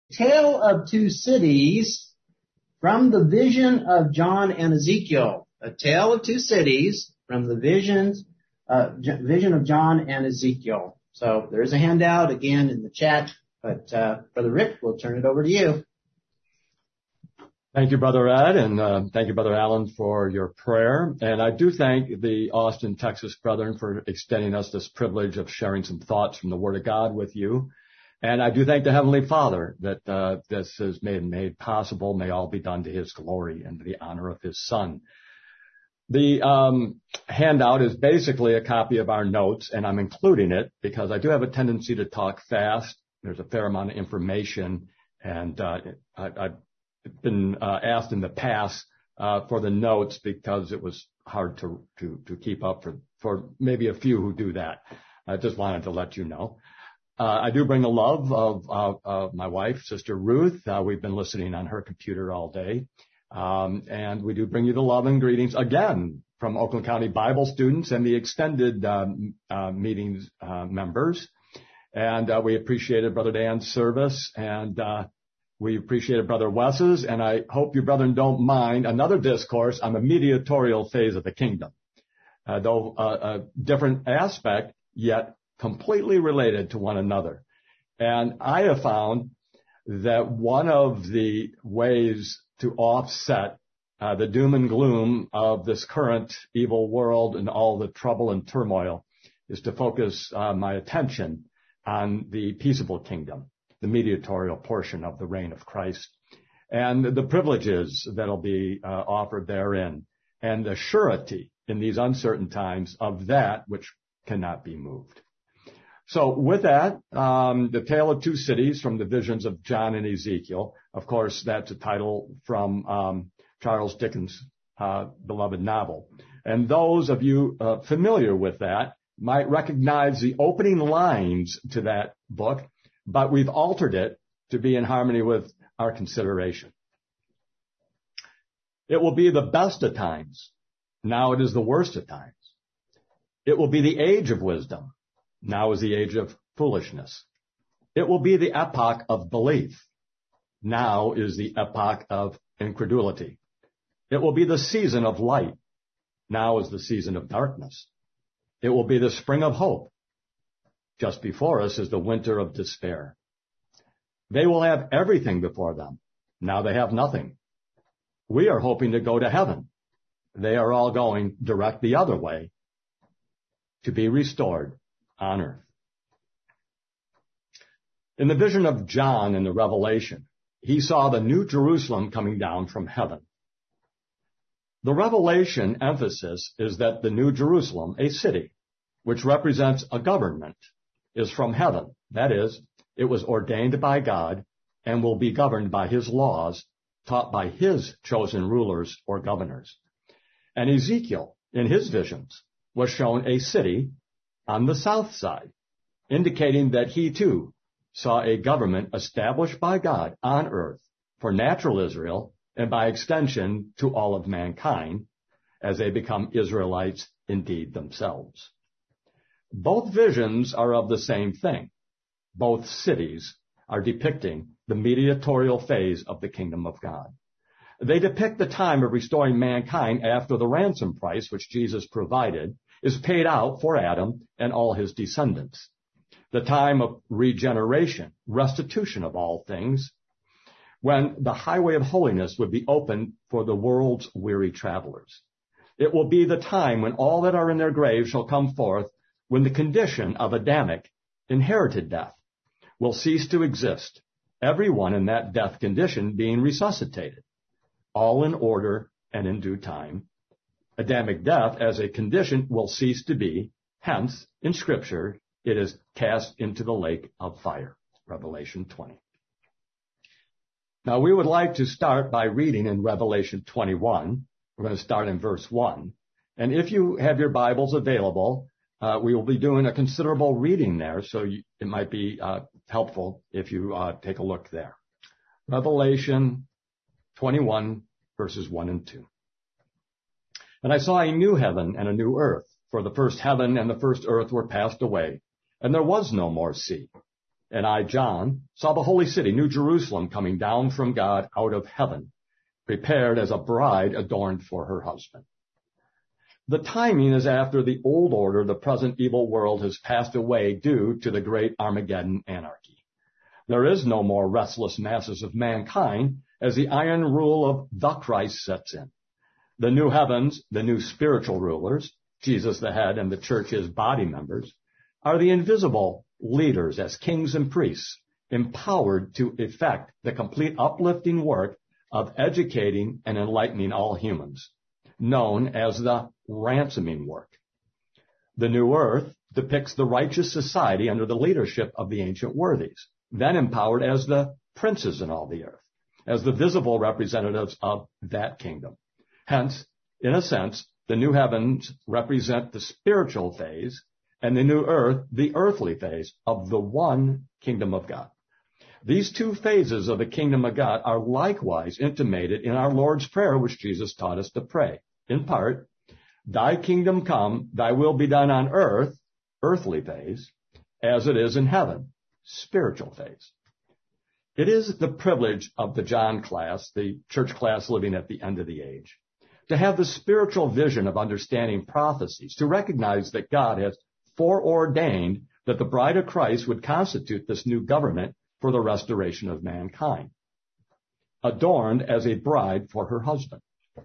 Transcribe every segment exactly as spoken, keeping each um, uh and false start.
Tale of Two Cities from the vision of John and Ezekiel. A tale of two cities from the visions, uh, vision of John and Ezekiel. So there's a handout again in the chat, but uh, Brother Rick, we'll turn it over to you. Thank you, Brother Ed, and uh, thank you, Brother Allen, for your prayer. And I do thank the Austin, Texas brethren for extending us this privilege of sharing some thoughts from the Word of God with you. And I do thank the Heavenly Father that uh, this is made, made possible. May all be done to His glory and to the honor of His Son. The um, handout is basically a copy of our notes, and I'm including it because I do have a tendency to talk fast. There's a fair amount of information, and uh, I, I've been uh, asked in the past uh, for the notes because it was hard to, to, to keep up for, for maybe a few who do that. I just wanted to let you know. Uh, I do bring the love of, of, of my wife, Sister Ruth. Uh, we've been listening on her computer all day. Um, and we do bring you the love and greetings again from Oakland County Bible students and the extended um, uh, meetings uh, members. And uh, we appreciated Brother Dan's service, and uh, we appreciated Brother Wes's. And I hope you brethren don't mind another discourse on the mediatorial phase of the kingdom, uh, though uh, a different aspect, yet completely related to one another. And I have found that one of the ways to offset uh, the doom and gloom of this current evil world and all the trouble and turmoil is to focus uh, my attention on the peaceable kingdom, the mediatorial portion of the reign of Christ, and the privileges that'll be uh, offered therein, and the surety in these uncertain times of that which cannot be moved. So with that, um, the Tale of Two Cities from the visions of John and Ezekiel. Of course, that's a title from um, Charles Dickens' uh, beloved novel. And those of you uh, familiar with that might recognize the opening lines to that book, but we've altered it to be in harmony with our consideration. It will be the best of times. Now it is the worst of times. It will be the age of wisdom. Now is the age of foolishness. It will be the epoch of belief. Now is the epoch of incredulity. It will be the season of light. Now is the season of darkness. It will be the spring of hope. Just before us is the winter of despair. They will have everything before them. Now they have nothing. We are hoping to go to heaven. They are all going direct the other way to be restored on earth. In the vision of John in the Revelation, he saw the New Jerusalem coming down from heaven. The Revelation emphasis is that the New Jerusalem, a city, which represents a government, is from heaven. That is, it was ordained by God and will be governed by His laws, taught by His chosen rulers or governors. And Ezekiel, in his visions, was shown a city on the south side, indicating that he too saw a government established by God on earth for natural Israel and by extension to all of mankind as they become Israelites indeed themselves. Both visions are of the same thing. Both cities are depicting the mediatorial phase of the kingdom of God. They depict the time of restoring mankind after the ransom price which Jesus provided is paid out for Adam and all his descendants. The time of regeneration, restitution of all things, when the highway of holiness would be opened for the world's weary travelers. It will be the time when all that are in their graves shall come forth, when the condition of Adamic inherited death will cease to exist, everyone in that death condition being resuscitated, all in order and in due time. Adamic death as a condition will cease to be. Hence, in Scripture, it is cast into the lake of fire. Revelation twenty. Now, we would like to start by reading in Revelation twenty-one. We're going to start in verse one. And if you have your Bibles available, uh, we will be doing a considerable reading there, so you, it might be uh, helpful if you uh, take a look there. Revelation twenty-one, verses one and two. And I saw a new heaven and a new earth, for the first heaven and the first earth were passed away, and there was no more sea. And I, John, saw the holy city, New Jerusalem, coming down from God out of heaven, prepared as a bride adorned for her husband. The timing is after the old order, the present evil world, has passed away due to the great Armageddon anarchy. There is no more restless masses of mankind as the iron rule of the Christ sets in. The new heavens, the new spiritual rulers, Jesus the head and the church his body members, are the invisible leaders as kings and priests, empowered to effect the complete uplifting work of educating and enlightening all humans, known as the ransoming work. The new earth depicts the righteous society under the leadership of the ancient worthies, then empowered as the princes in all the earth, as the visible representatives of that kingdom. Hence, in a sense, the new heavens represent the spiritual phase and the new earth, the earthly phase of the one kingdom of God. These two phases of the kingdom of God are likewise intimated in our Lord's Prayer, which Jesus taught us to pray. In part, thy kingdom come, thy will be done on earth, earthly phase, as it is in heaven, spiritual phase. It is the privilege of the John class, the church class living at the end of the age, to have the spiritual vision of understanding prophecies, to recognize that God has foreordained that the bride of Christ would constitute this new government for the restoration of mankind, adorned as a bride for her husband.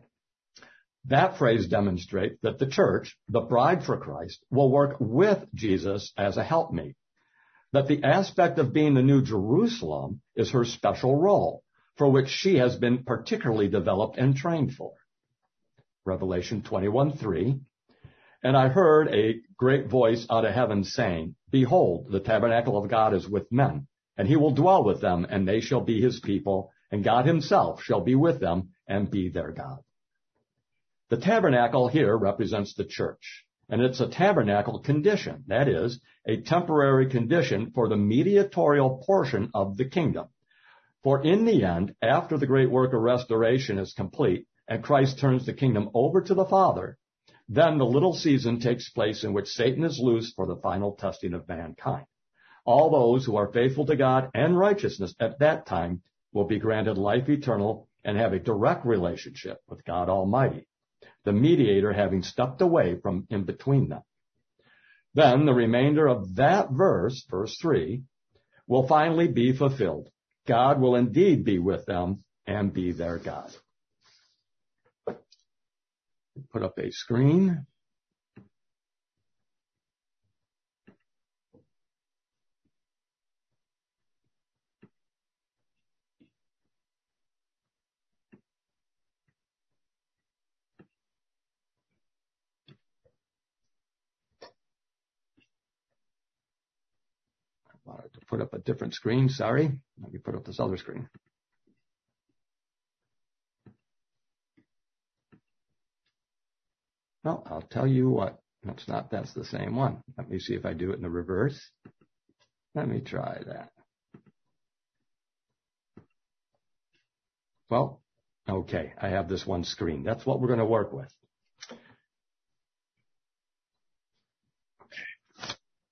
That phrase demonstrates that the church, the bride for Christ, will work with Jesus as a helpmate, that the aspect of being the New Jerusalem is her special role, for which she has been particularly developed and trained for. Revelation twenty-one three, and I heard a great voice out of heaven saying, behold, the tabernacle of God is with men, and he will dwell with them, and they shall be his people, and God himself shall be with them and be their God. The tabernacle here represents the church, and it's a tabernacle condition, that is, a temporary condition for the mediatorial portion of the kingdom. For in the end, after the great work of restoration is complete, and Christ turns the kingdom over to the Father, then the little season takes place in which Satan is loosed for the final testing of mankind. All those who are faithful to God and righteousness at that time will be granted life eternal and have a direct relationship with God Almighty, the mediator having stepped away from in between them. Then the remainder of that verse, verse three, will finally be fulfilled. God will indeed be with them and be their God. Put up a screen. I wanted to put up a different screen, sorry. Let me put up this other screen. Well, I'll tell you what. That's not, that's the same one. Let me see if I do it in the reverse. Let me try that. Well, okay, I have this one screen. That's what we're going to work with. Okay.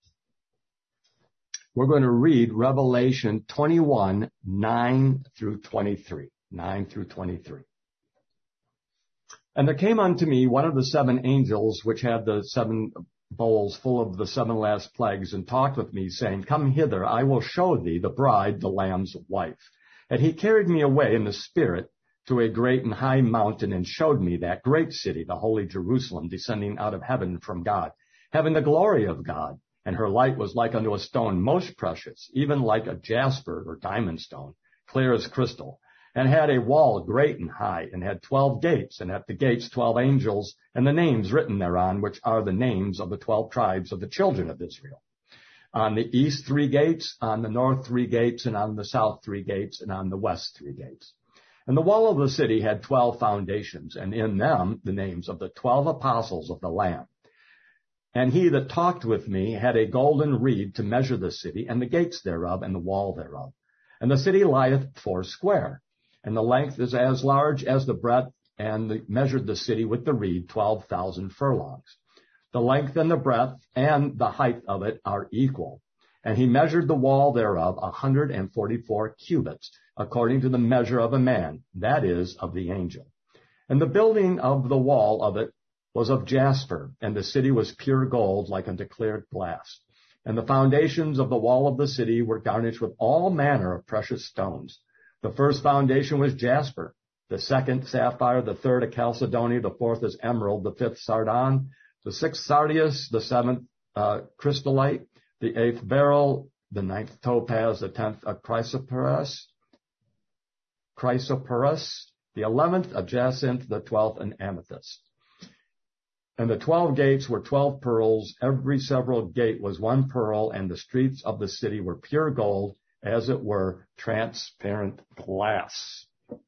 We're going to read Revelation twenty-one, nine through twenty-three. nine through twenty-three. And there came unto me one of the seven angels which had the seven bowls full of the seven last plagues, and talked with me, saying, come hither, I will show thee the bride, the Lamb's wife. And he carried me away in the spirit to a great and high mountain, and showed me that great city, the holy Jerusalem, descending out of heaven from God, having the glory of God. And her light was like unto a stone most precious, even like a jasper or diamond stone, clear as crystal. And had a wall great and high, and had twelve gates, and at the gates twelve angels, and the names written thereon, which are the names of the twelve tribes of the children of Israel. On the east three gates, on the north three gates, and on the south three gates, and on the west three gates. And the wall of the city had twelve foundations, and in them the names of the twelve apostles of the Lamb. And he that talked with me had a golden reed to measure the city, and the gates thereof, and the wall thereof. And the city lieth foursquare. And the length is as large as the breadth, and the, measured the city with the reed twelve thousand furlongs. The length and the breadth and the height of it are equal. And he measured the wall thereof a hundred and forty-four cubits, according to the measure of a man, that is, of the angel. And the building of the wall of it was of jasper, and the city was pure gold, like unto clear glass. And the foundations of the wall of the city were garnished with all manner of precious stones. The first foundation was jasper, the second sapphire, the third a chalcedony, the fourth is emerald, the fifth sardon, the sixth sardius, the seventh uh, crystallite, the eighth beryl, the ninth topaz, the tenth a chrysoprase, chrysoprase, the eleventh a jacinth, the twelfth an amethyst. And the twelve gates were twelve pearls. Every several gate was one pearl, and the streets of the city were pure gold, as it were transparent glass.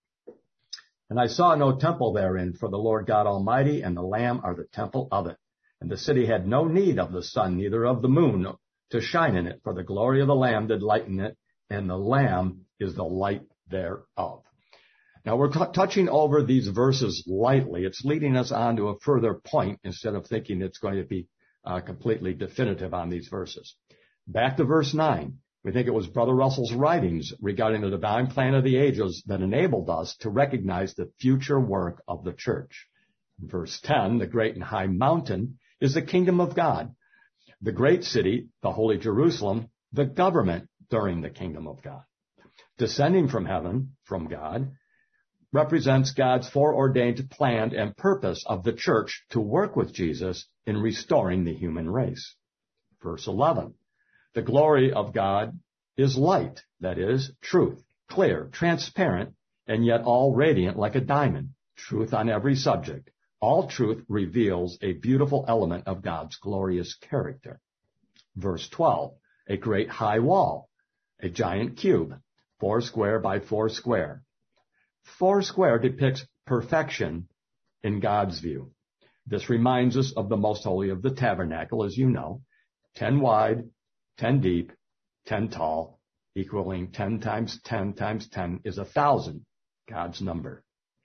And I saw no temple therein, for the Lord God Almighty and the Lamb are the temple of it. And the city had no need of the sun, neither of the moon, to shine in it, for the glory of the Lamb did lighten it, and the Lamb is the light thereof. Now, we're t- touching over these verses lightly. It's leading us on to a further point instead of thinking it's going to be uh, completely definitive on these verses. Back to verse nine. We think it was Brother Russell's writings regarding the divine plan of the ages that enabled us to recognize the future work of the church. In verse ten, the great and high mountain is the kingdom of God. The great city, the holy Jerusalem, the government during the kingdom of God. Descending from heaven, from God, represents God's foreordained plan and purpose of the church to work with Jesus in restoring the human race. Verse eleven, the glory of God is light, that is, truth, clear, transparent, and yet all radiant like a diamond, truth on every subject. All truth reveals a beautiful element of God's glorious character. Verse twelve, a great high wall, a giant cube, four square by four square. Four square depicts perfection in God's view. This reminds us of the most holy of the tabernacle, as you know, ten wide, ten deep, ten tall, equaling ten times ten times ten is a thousand, God's number.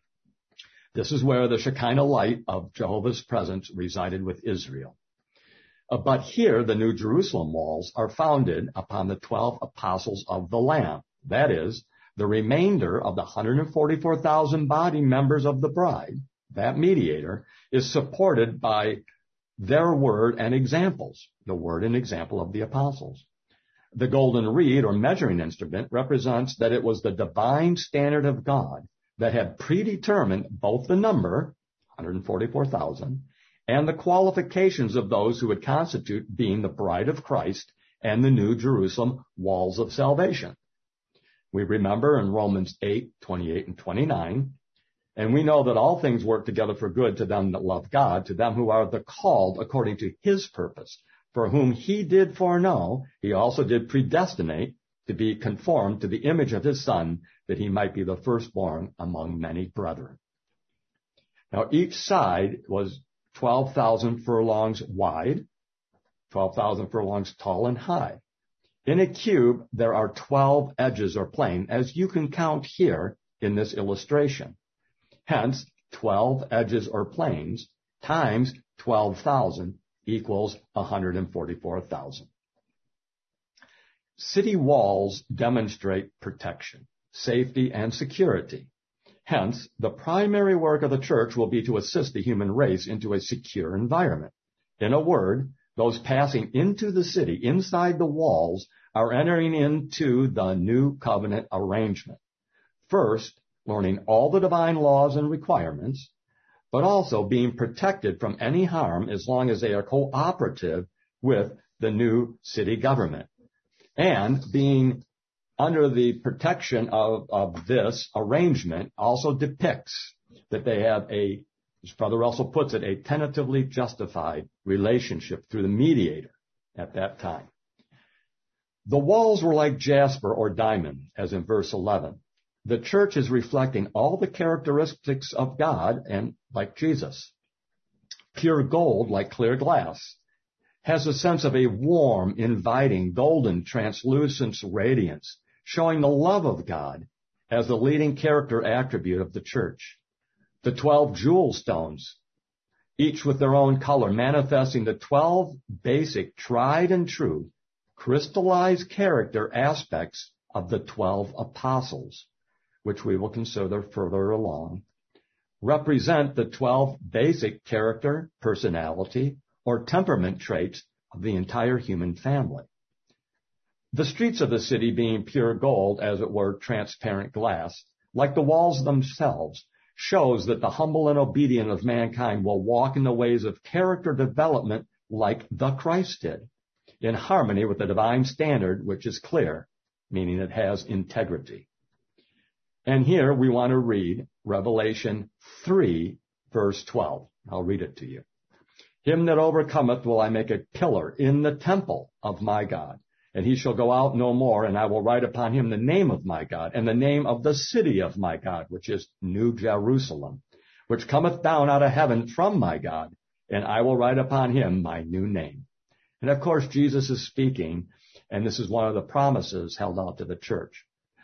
This is where the Shekinah light of Jehovah's presence resided with Israel. Uh, but here, the New Jerusalem walls are founded upon the twelve apostles of the Lamb. That is, the remainder of the one hundred forty-four thousand body members of the bride, that mediator, is supported by their word and examples, the word and example of the apostles. The golden reed or measuring instrument represents that it was the divine standard of God that had predetermined both the number, one hundred forty-four thousand, and the qualifications of those who would constitute being the bride of Christ and the New Jerusalem walls of salvation. We remember in Romans eight, twenty-eight and twenty-nine, and we know that all things work together for good to them that love God, to them who are the called according to his purpose, for whom he did foreknow, he also did predestinate to be conformed to the image of his Son, that he might be the firstborn among many brethren. Now each side was twelve thousand furlongs wide, twelve thousand furlongs tall and high. In a cube, there are twelve edges or plane, as you can count here in this illustration. Hence, twelve edges or planes times twelve thousand equals one hundred forty-four thousand. City walls demonstrate protection, safety, and security. Hence, the primary work of the church will be to assist the human race into a secure environment. In a word, those passing into the city, inside the walls, are entering into the new covenant arrangement. First, learning all the divine laws and requirements, but also being protected from any harm as long as they are cooperative with the new city government, and being under the protection of, of this arrangement also depicts that they have a, as Brother Russell puts it, a tentatively justified relationship through the mediator at that time. The walls were like jasper or diamond, as in verse eleven. The church is reflecting all the characteristics of God and like Jesus. Pure gold, like clear glass, has a sense of a warm, inviting, golden, translucent radiance, showing the love of God as the leading character attribute of the church. The twelve jewel stones, each with their own color, manifesting the twelve basic, tried and true crystallized character aspects of the twelve apostles, which we will consider further along, represent the twelve basic character, personality, or temperament traits of the entire human family. The streets of the city being pure gold, as it were, transparent glass, like the walls themselves, shows that the humble and obedient of mankind will walk in the ways of character development like the Christ did, in harmony with the divine standard, which is clear, meaning it has integrity. And here we want to read Revelation three, verse twelve. I'll read it to you. Him that overcometh will I make a pillar in the temple of my God, and he shall go out no more, and I will write upon him the name of my God, and the name of the city of my God, which is New Jerusalem, which cometh down out of heaven from my God, and I will write upon him my new name. And of course, Jesus is speaking, and this is one of the promises held out to the church.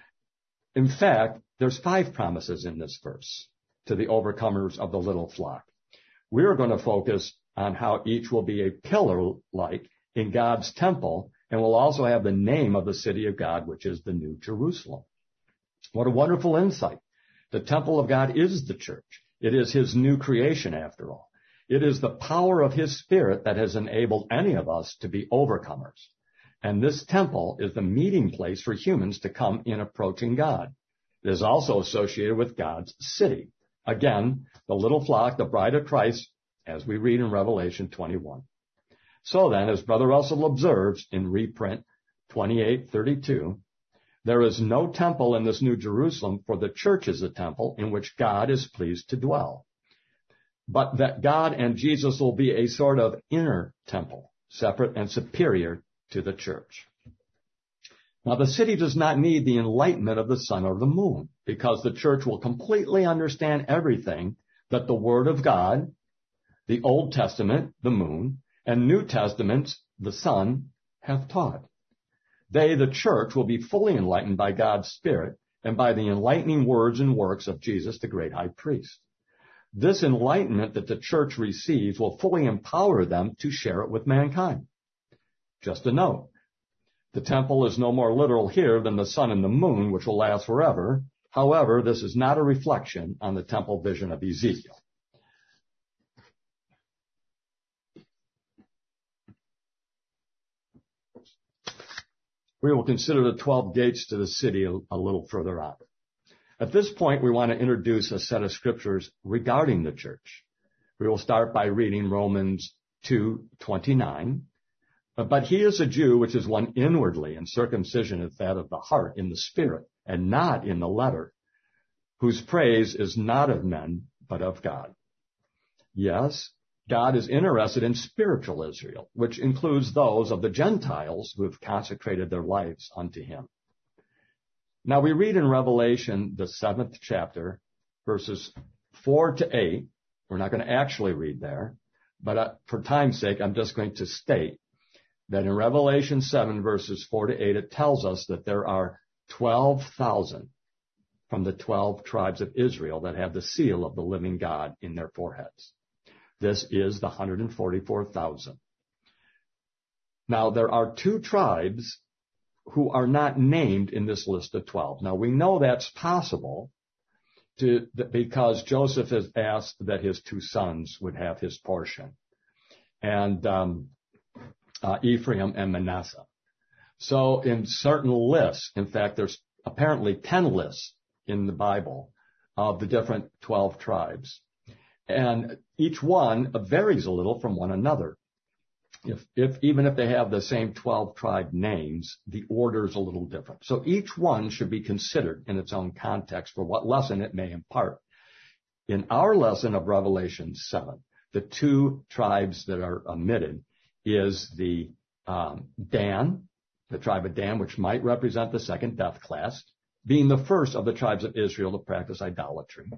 In fact, there's five promises in this verse to the overcomers of the little flock. We're going to focus on how each will be a pillar-like in God's temple, and will also have the name of the city of God, which is the New Jerusalem. What a wonderful insight. The temple of God is the church. It is his new creation, after all. It is the power of his Spirit that has enabled any of us to be overcomers. And this temple is the meeting place for humans to come in approaching God. It is also associated with God's city. Again, the little flock, the bride of Christ, as we read in Revelation twenty-one. So then, as Brother Russell observes in reprint twenty-eight thirty-two, there is no temple in this New Jerusalem, for the church is a temple in which God is pleased to dwell. But that God and Jesus will be a sort of inner temple, separate and superior to the church. Now, the city does not need the enlightenment of the sun or the moon, because the church will completely understand everything that the Word of God, the Old Testament, the moon, and New Testaments, the sun, have taught. They, the church, will be fully enlightened by God's Spirit and by the enlightening words and works of Jesus, the great high priest. This enlightenment that the church receives will fully empower them to share it with mankind. Just a note, the temple is no more literal here than the sun and the moon, which will last forever. However, this is not a reflection on the temple vision of Ezekiel. We will consider the twelve gates to the city a, a little further on. At this point, we want to introduce a set of scriptures regarding the church. We will start by reading Romans two twenty-nine. But he is a Jew, which is one inwardly, and circumcision is that of the heart in the spirit, and not in the letter, whose praise is not of men, but of God. Yes, God is interested in spiritual Israel, which includes those of the Gentiles who have consecrated their lives unto him. Now we read in Revelation, the seventh chapter, verses four to eight. We're not going to actually read there, but uh, for time's sake, I'm just going to state that in Revelation seven, verses four to eight, it tells us that there are twelve thousand from the twelve tribes of Israel that have the seal of the living God in their foreheads. This is the one hundred forty-four thousand. Now, there are two tribes who are not named in this list of twelve. Now, we know that's possible to, because Joseph has asked that his two sons would have his portion, and um, uh, Ephraim and Manasseh. So in certain lists, in fact, there's apparently ten lists in the Bible of the different twelve tribes. And each one varies a little from one another. If, if, even if they have the same twelve tribe names, the order is a little different. So each one should be considered in its own context for what lesson it may impart. In our lesson of Revelation seven, the two tribes that are omitted is the um, Dan, the tribe of Dan, which might represent the second death class, being the first of the tribes of Israel to practice idolatry.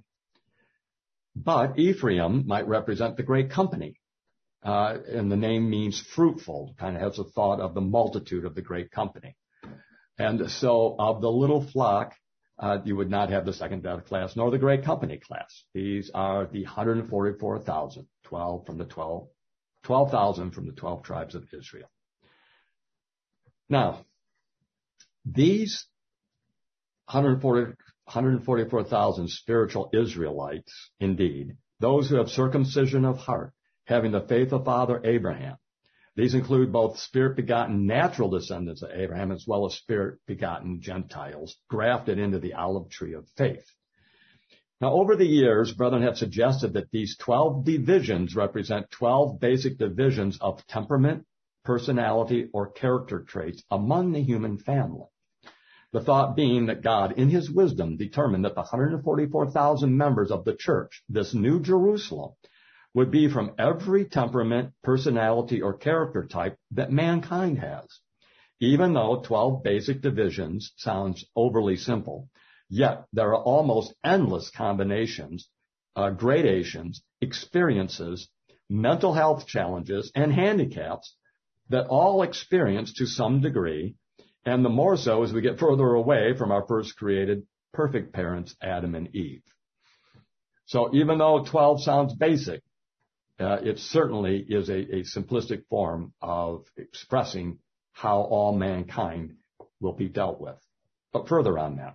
But Ephraim might represent the great company, uh, and the name means fruitful, kind of has a thought of the multitude of the great company. And so of the little flock, uh, you would not have the second death class, nor the great company class. These are the one hundred forty-four thousand, twelve from the twelve, twelve thousand from the twelve tribes of Israel. Now, these one hundred forty, one hundred forty-four thousand spiritual Israelites, indeed, those who have circumcision of heart, having the faith of Father Abraham. These include both spirit-begotten natural descendants of Abraham as well as spirit-begotten Gentiles grafted into the olive tree of faith. Now, over the years, brethren have suggested that these twelve divisions represent twelve basic divisions of temperament, personality, or character traits among the human family. The thought being that God, in his wisdom, determined that the one hundred forty-four thousand members of the church, this new Jerusalem, would be from every temperament, personality, or character type that mankind has. Even though twelve basic divisions sounds overly simple, yet there are almost endless combinations, uh, gradations, experiences, mental health challenges, and handicaps that all experience to some degree, and the more so as we get further away from our first created perfect parents, Adam and Eve. So even though twelve sounds basic, uh, it certainly is a, a simplistic form of expressing how all mankind will be dealt with. But further on that,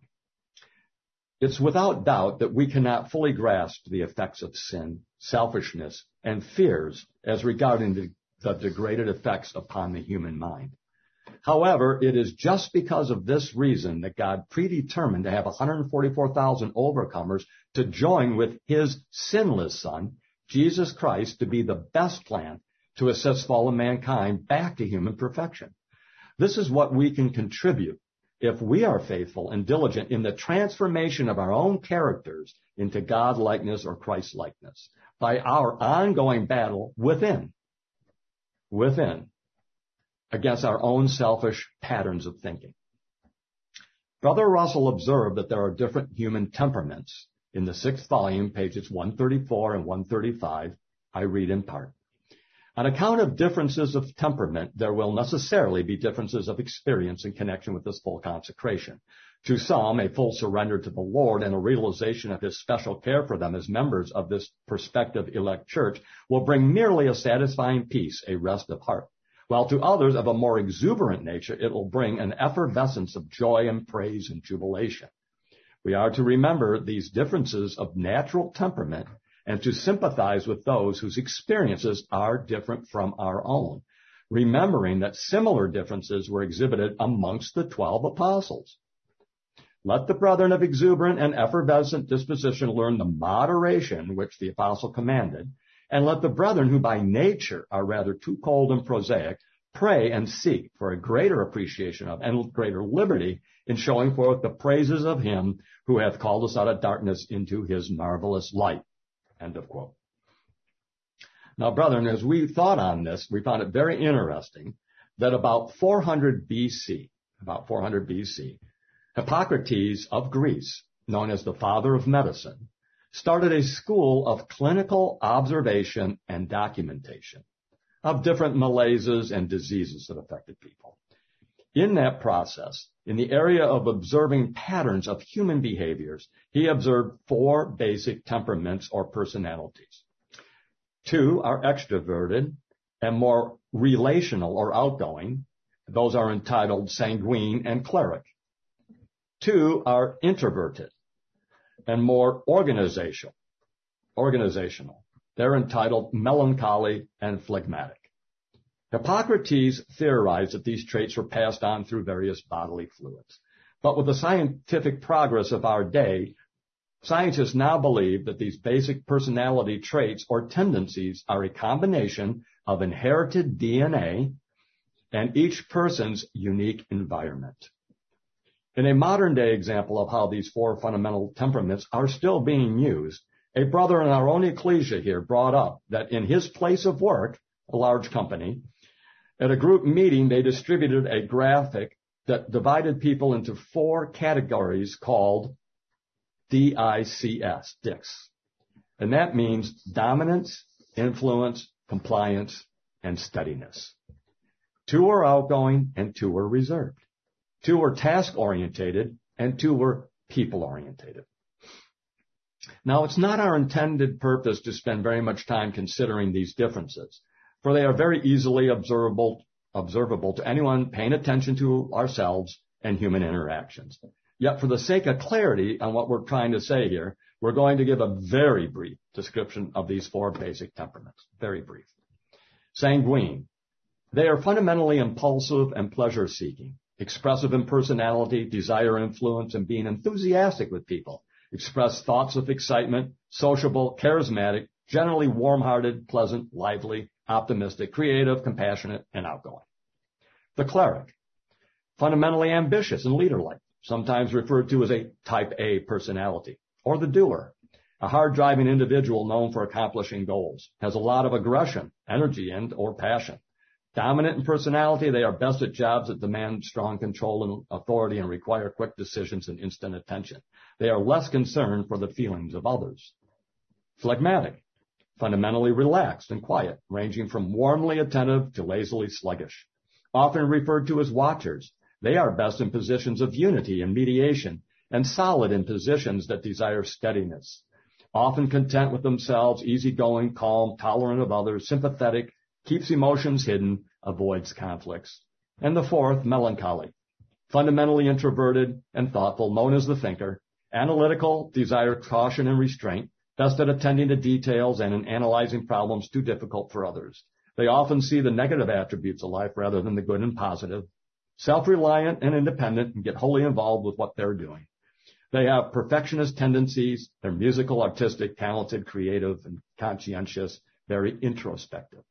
it's without doubt that we cannot fully grasp the effects of sin, selfishness, and fears as regarding the, the degraded effects upon the human mind. However, it is just because of this reason that God predetermined to have one hundred forty-four thousand overcomers to join with his sinless Son, Jesus Christ, to be the best plan to assist fallen mankind back to human perfection. This is what we can contribute if we are faithful and diligent in the transformation of our own characters into God-likeness or Christ-likeness by our ongoing battle within, within, against our own selfish patterns of thinking. Brother Russell observed that there are different human temperaments. In the sixth volume, pages one thirty-four and one thirty-five, I read in part. On account of differences of temperament, there will necessarily be differences of experience in connection with this full consecration. To some, a full surrender to the Lord and a realization of his special care for them as members of this prospective elect church will bring merely a satisfying peace, a rest of heart. While to others of a more exuberant nature, it will bring an effervescence of joy and praise and jubilation. We are to remember these differences of natural temperament and to sympathize with those whose experiences are different from our own, remembering that similar differences were exhibited amongst the twelve apostles. Let the brethren of exuberant and effervescent disposition learn the moderation which the apostle commanded, and let the brethren who by nature are rather too cold and prosaic pray and seek for a greater appreciation of and greater liberty in showing forth the praises of him who hath called us out of darkness into his marvelous light. End of quote. Now, brethren, as we thought on this, we found it very interesting that about four hundred B C, about four hundred B C, Hippocrates of Greece, known as the father of medicine, started a school of clinical observation and documentation of different malaises and diseases that affected people. In that process, in the area of observing patterns of human behaviors, he observed four basic temperaments or personalities. Two are extroverted and more relational or outgoing. Those are entitled sanguine and choleric. Two are introverted and more organizational. Organizational. They're entitled melancholy and phlegmatic. Hippocrates theorized that these traits were passed on through various bodily fluids. But with the scientific progress of our day, scientists now believe that these basic personality traits or tendencies are a combination of inherited D N A and each person's unique environment. In a modern-day example of how these four fundamental temperaments are still being used, a brother in our own ecclesia here brought up that in his place of work, a large company, at a group meeting, they distributed a graphic that divided people into four categories called D I C S, D I C S. And that means dominance, influence, compliance, and steadiness. Two were outgoing and two were reserved. Two were task-orientated and two were people-orientated. Now, it's not our intended purpose to spend very much time considering these differences, for they are very easily observable observable to anyone paying attention to ourselves and human interactions. Yet for the sake of clarity on what we're trying to say here, we're going to give a very brief description of these four basic temperaments. Very brief. Sanguine. They are fundamentally impulsive and pleasure-seeking, expressive in personality, desire influence, and being enthusiastic with people, express thoughts of excitement, sociable, charismatic, generally warm-hearted, pleasant, lively, optimistic, creative, compassionate, and outgoing. The cleric. Fundamentally ambitious and leader-like, sometimes referred to as a type A personality. Or the doer, a hard-driving individual known for accomplishing goals, has a lot of aggression, energy, and or passion. Dominant in personality, they are best at jobs that demand strong control and authority and require quick decisions and instant attention. They are less concerned for the feelings of others. Phlegmatic, fundamentally relaxed and quiet, ranging from warmly attentive to lazily sluggish. Often referred to as watchers, they are best in positions of unity and mediation, and solid in positions that desire steadiness. Often content with themselves, easygoing, calm, tolerant of others, sympathetic, keeps emotions hidden, avoids conflicts. And the fourth, melancholy. Fundamentally introverted and thoughtful, known as the thinker. Analytical, desire caution and restraint, best at attending to details and in analyzing problems too difficult for others. They often see the negative attributes of life rather than the good and positive. Self-reliant and independent and get wholly involved with what they're doing. They have perfectionist tendencies. They're musical, artistic, talented, creative, and conscientious, very introspective.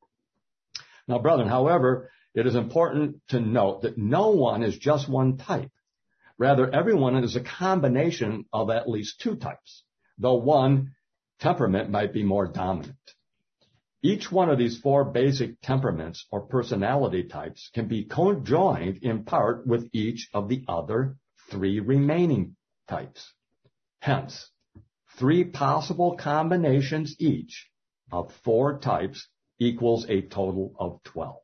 Now, brethren, however, it is important to note that no one is just one type. Rather, everyone is a combination of at least two types, though one temperament might be more dominant. Each one of these four basic temperaments or personality types can be conjoined in part with each of the other three remaining types. Hence, three possible combinations each of four types equals a total of twelve.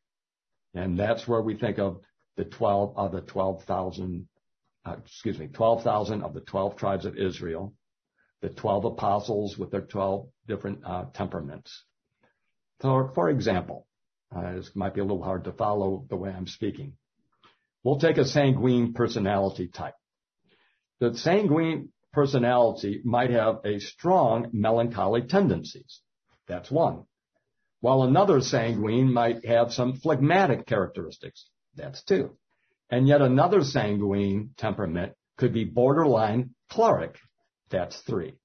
And that's where we think of the twelve of the twelve thousand, uh, excuse me, twelve thousand of the twelve tribes of Israel, the twelve apostles with their twelve different uh, temperaments. So, for example, uh, this might be a little hard to follow the way I'm speaking. We'll take a sanguine personality type. The sanguine personality might have a strong melancholy tendencies. That's one. While another sanguine might have some phlegmatic characteristics. That's two. And yet another sanguine temperament could be borderline choleric. That's three.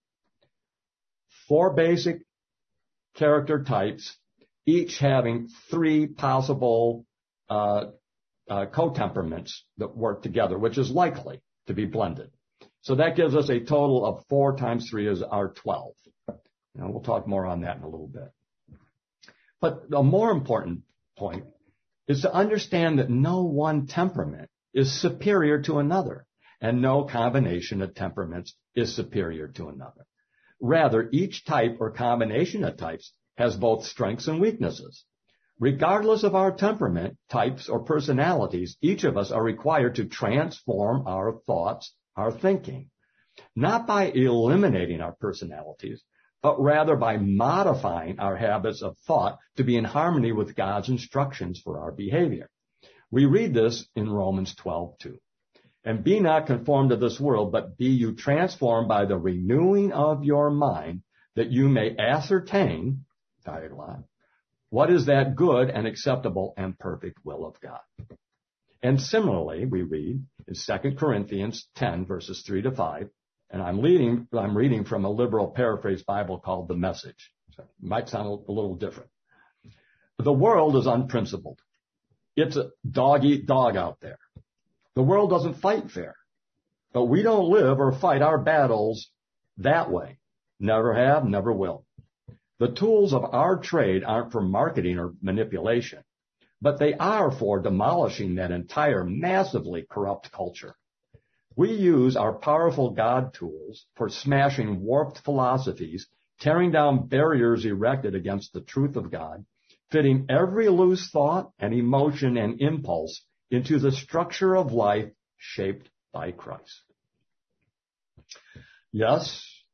Four basic character types, each having three possible uh, uh, co-temperaments that work together, which is likely to be blended. So that gives us a total of four times three is our twelve. Now, we'll talk more on that in a little bit. But a more important point is to understand that no one temperament is superior to another, and no combination of temperaments is superior to another. Rather, each type or combination of types has both strengths and weaknesses. Regardless of our temperament, types, or personalities, each of us are required to transform our thoughts, our thinking, not by eliminating our personalities, but rather by modifying our habits of thought to be in harmony with God's instructions for our behavior. We read this in Romans twelve two. And be not conformed to this world, but be you transformed by the renewing of your mind, that you may ascertain, dialogue, what is that good and acceptable and perfect will of God. And similarly, we read in Second Corinthians ten, verses three to five, and I'm reading, I'm reading from a liberal paraphrase Bible called The Message. So it might sound a little different. The world is unprincipled. It's a dog-eat-dog out there. The world doesn't fight fair. But we don't live or fight our battles that way. Never have, never will. The tools of our trade aren't for marketing or manipulation, but they are for demolishing that entire massively corrupt culture. We use our powerful God tools for smashing warped philosophies, tearing down barriers erected against the truth of God, fitting every loose thought and emotion and impulse into the structure of life shaped by Christ. Yes,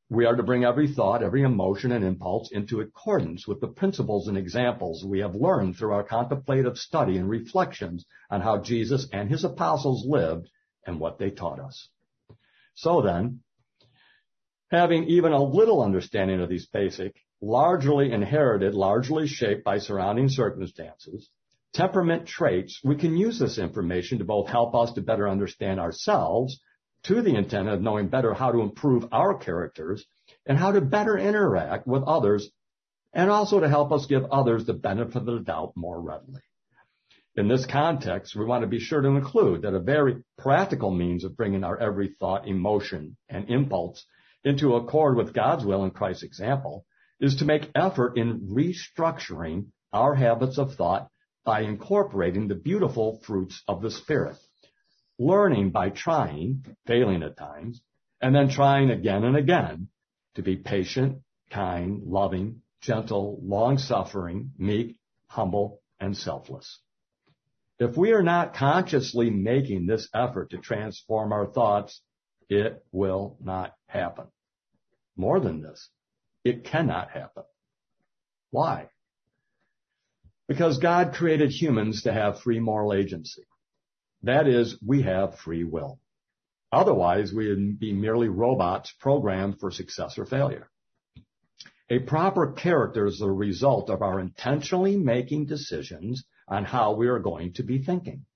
We are to bring every thought, every emotion and impulse into accordance with the principles and examples we have learned through our contemplative study and reflections on how Jesus and his apostles lived and what they taught us. So then, having even a little understanding of these basic, largely inherited, largely shaped by surrounding circumstances, temperament traits, we can use this information to both help us to better understand ourselves, to the intent of knowing better how to improve our characters and how to better interact with others, and also to help us give others the benefit of the doubt more readily. In this context, we want to be sure to include that a very practical means of bringing our every thought, emotion, and impulse into accord with God's will and Christ's example is to make effort in restructuring our habits of thought by incorporating the beautiful fruits of the Spirit, learning by trying, failing at times, and then trying again and again to be patient, kind, loving, gentle, long-suffering, meek, humble, and selfless. If we are not consciously making this effort to transform our thoughts, it will not happen. More than this, it cannot happen. Why? Because God created humans to have free moral agency. That is, we have free will. Otherwise, we would be merely robots programmed for success or failure. A proper character is the result of our intentionally making decisions on how we are going to be thinking.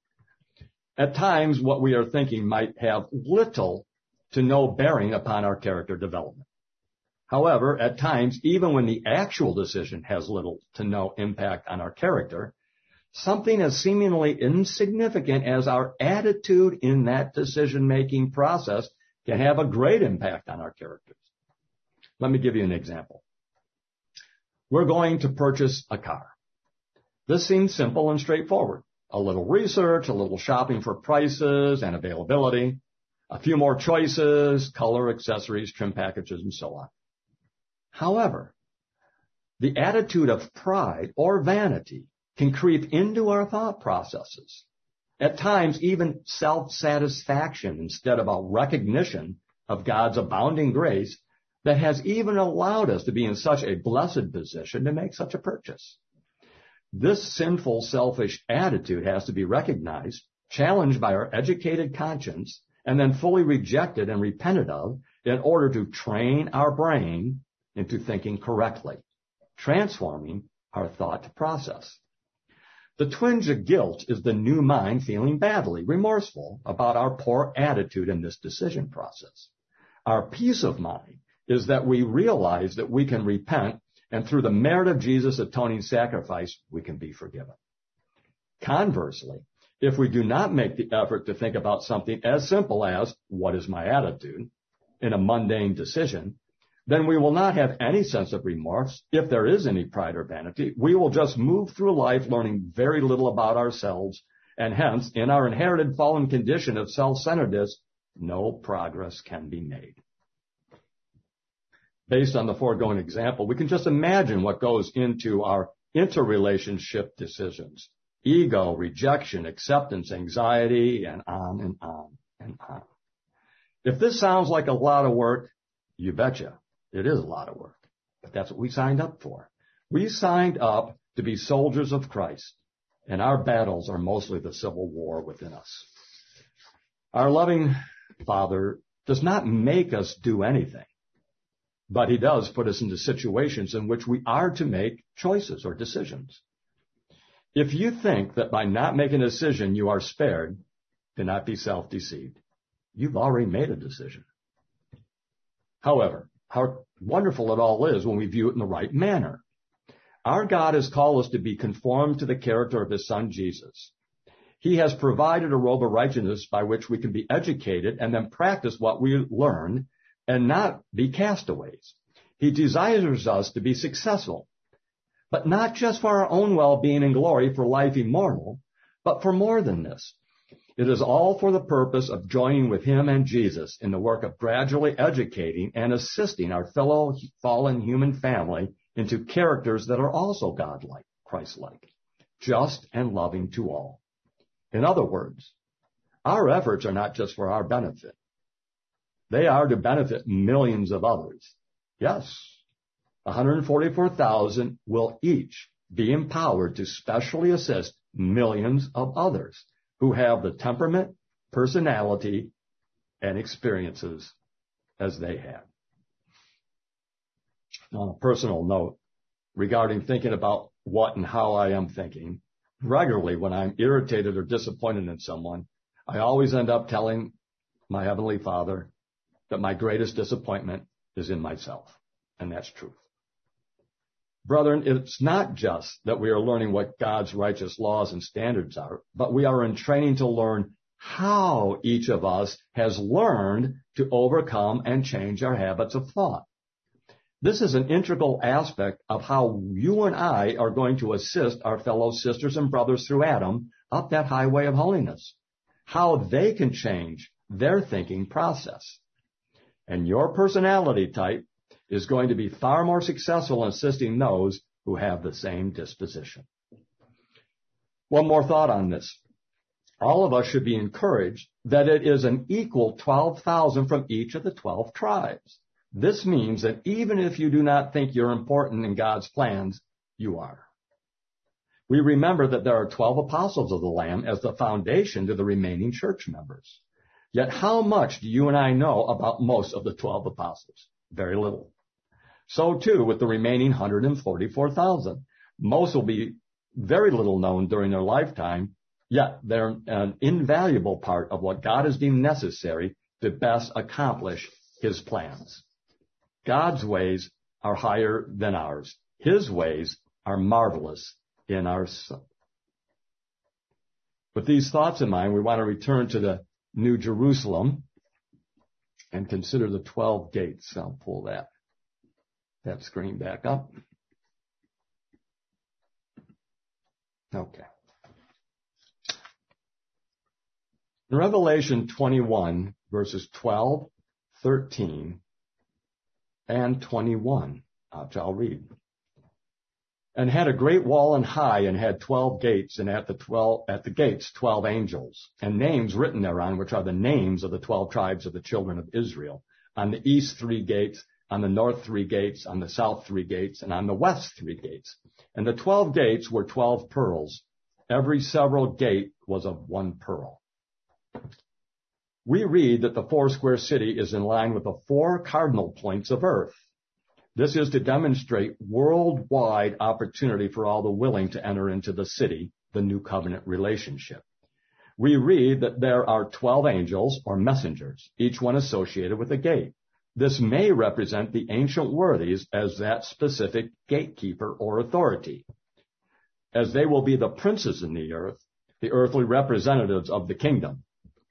At times, what we are thinking might have little to no bearing upon our character development. However, at times, even when the actual decision has little to no impact on our character, something as seemingly insignificant as our attitude in that decision-making process can have a great impact on our characters. Let me give you an example. We're going to purchase a car. This seems simple and straightforward. A little research, a little shopping for prices and availability, a few more choices, color, accessories, trim packages, and so on. However, the attitude of pride or vanity can creep into our thought processes. At times, even self-satisfaction instead of a recognition of God's abounding grace that has even allowed us to be in such a blessed position to make such a purchase. This sinful, selfish attitude has to be recognized, challenged by our educated conscience, and then fully rejected and repented of in order to train our brain into thinking correctly, transforming our thought process. The twinge of guilt is the new mind feeling badly, remorseful about our poor attitude in this decision process. Our peace of mind is that we realize that we can repent, and through the merit of Jesus' atoning sacrifice, we can be forgiven. Conversely, if we do not make the effort to think about something as simple as, what is my attitude, in a mundane decision, then we will not have any sense of remorse. If there is any pride or vanity, we will just move through life learning very little about ourselves, and hence, in our inherited fallen condition of self-centeredness, no progress can be made. Based on the foregoing example, we can just imagine what goes into our interrelationship decisions. Ego, rejection, acceptance, anxiety, and on and on and on. If this sounds like a lot of work, you betcha. It is a lot of work, but that's what we signed up for. We signed up to be soldiers of Christ, and our battles are mostly the civil war within us. Our loving Father does not make us do anything, but he does put us into situations in which we are to make choices or decisions. If you think that by not making a decision you are spared, do not be self-deceived. You've already made a decision. However, how wonderful it all is when we view it in the right manner. Our God has called us to be conformed to the character of his Son, Jesus. He has provided a robe of righteousness by which we can be educated and then practice what we learn and not be castaways. He desires us to be successful, but not just for our own well-being and glory for life immortal, but for more than this. It is all for the purpose of joining with him and Jesus in the work of gradually educating and assisting our fellow fallen human family into characters that are also God-like, Christ-like, just and loving to all. In other words, our efforts are not just for our benefit. They are to benefit millions of others. Yes, one hundred forty-four thousand will each be empowered to specially assist millions of others who have the temperament, personality, and experiences as they have. On a personal note, regarding thinking about what and how I am thinking, regularly when I'm irritated or disappointed in someone, I always end up telling my Heavenly Father that my greatest disappointment is in myself. And that's truth. Brethren, it's not just that we are learning what God's righteous laws and standards are, but we are in training to learn how each of us has learned to overcome and change our habits of thought. This is an integral aspect of how you and I are going to assist our fellow sisters and brothers through Adam up that highway of holiness, how they can change their thinking process. And your personality type is going to be far more successful in assisting those who have the same disposition. One more thought on this. All of us should be encouraged that it is an equal twelve thousand from each of the twelve tribes. This means that even if you do not think you're important in God's plans, you are. We remember that there are twelve apostles of the Lamb as the foundation to the remaining church members. Yet how much do you and I know about most of the twelve apostles? Very little. So too with the remaining one hundred forty-four thousand. Most will be very little known during their lifetime, yet they're an invaluable part of what God has deemed necessary to best accomplish His plans. God's ways are higher than ours. His ways are marvelous in our sight. With these thoughts in mind, we want to return to the New Jerusalem and consider the twelve gates. I'll pull that, that screen back up. Okay. In Revelation twenty-one, verses twelve, thirteen, and twenty-one, which I'll read. And had a great wall and high, and had twelve gates, and at the twelve at the gates twelve angels, and names written thereon, which are the names of the twelve tribes of the children of Israel. On the east three gates, on the north three gates, on the south three gates, and on the west three gates. And the twelve gates were twelve pearls. Every several gate was of one pearl. We read that the foursquare city is in line with the four cardinal points of earth. This is to demonstrate worldwide opportunity for all the willing to enter into the city, the new covenant relationship. We read that there are twelve angels or messengers, each one associated with a gate. This may represent the ancient worthies as that specific gatekeeper or authority, as they will be the princes in the earth, the earthly representatives of the kingdom.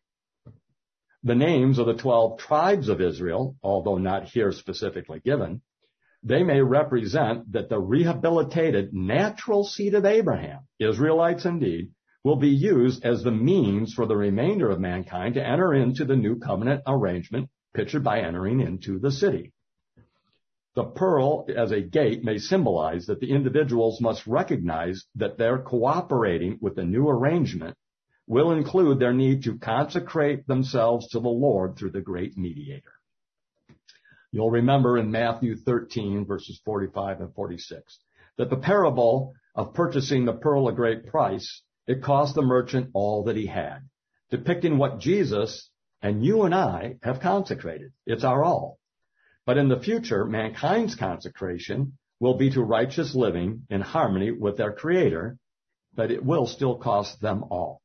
The names of the twelve tribes of Israel, although not here specifically given, they may represent that the rehabilitated natural seed of Abraham, Israelites indeed, will be used as the means for the remainder of mankind to enter into the new covenant arrangement pictured by entering into the city. The pearl as a gate may symbolize that the individuals must recognize that their cooperating with the new arrangement will include their need to consecrate themselves to the Lord through the great mediator. You'll remember in Matthew thirteen, verses forty-five and forty-six, that the parable of purchasing the pearl at great price, it cost the merchant all that he had, depicting what Jesus and you and I have consecrated. It's our all. But in the future, mankind's consecration will be to righteous living in harmony with their Creator, but it will still cost them all.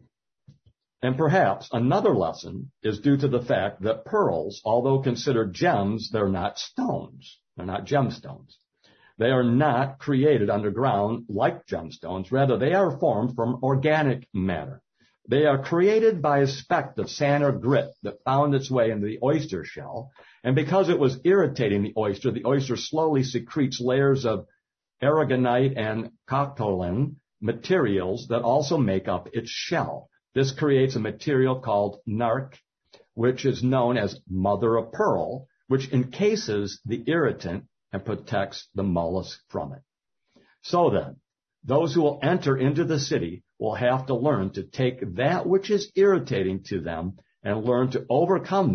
And perhaps another lesson is due to the fact that pearls, although considered gems, they're not stones. They're not gemstones. They are not created underground like gemstones. Rather, they are formed from organic matter. They are created by a speck of sand or grit that found its way into the oyster shell. And because it was irritating the oyster, the oyster slowly secretes layers of aragonite and coccolin materials that also make up its shell. This creates a material called nark, which is known as mother of pearl, which encases the irritant and protects the mollusk from it. So then, those who will enter into the city will have to learn to take that which is irritating to them and learn to overcome them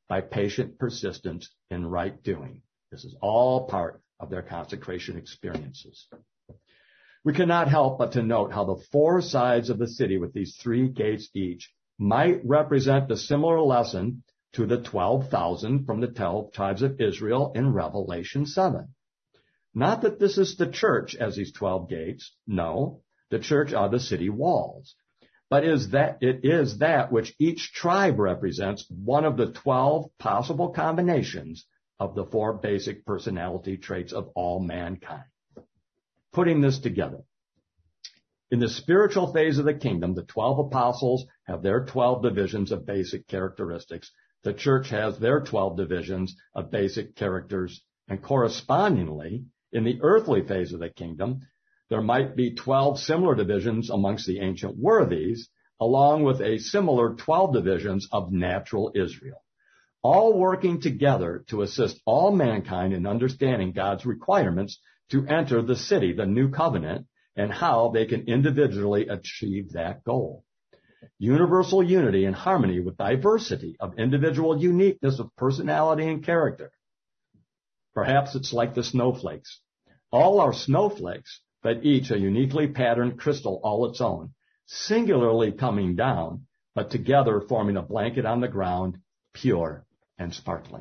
by patient persistence in right doing. This is all part of their consecration experiences. We cannot help but to note how the four sides of the city with these three gates each might represent the similar lesson to the twelve thousand from the twelve tribes of Israel in Revelation seven. Not that this is the church as these twelve gates. No, the church are the city walls. But is that it is that which each tribe represents one of the twelve possible combinations of the four basic personality traits of all mankind. Putting this together, in the spiritual phase of the kingdom, the twelve apostles have their twelve divisions of basic characteristics. The church has their twelve divisions of basic characters, and correspondingly, in the earthly phase of the kingdom, there might be twelve similar divisions amongst the ancient worthies, along with a similar twelve divisions of natural Israel, all working together to assist all mankind in understanding God's requirements to enter the city, the new covenant, and how they can individually achieve that goal. Universal unity and harmony with diversity of individual uniqueness of personality and character. Perhaps it's like the snowflakes. All are snowflakes, but each a uniquely patterned crystal all its own, singularly coming down, but together forming a blanket on the ground, pure and sparkling.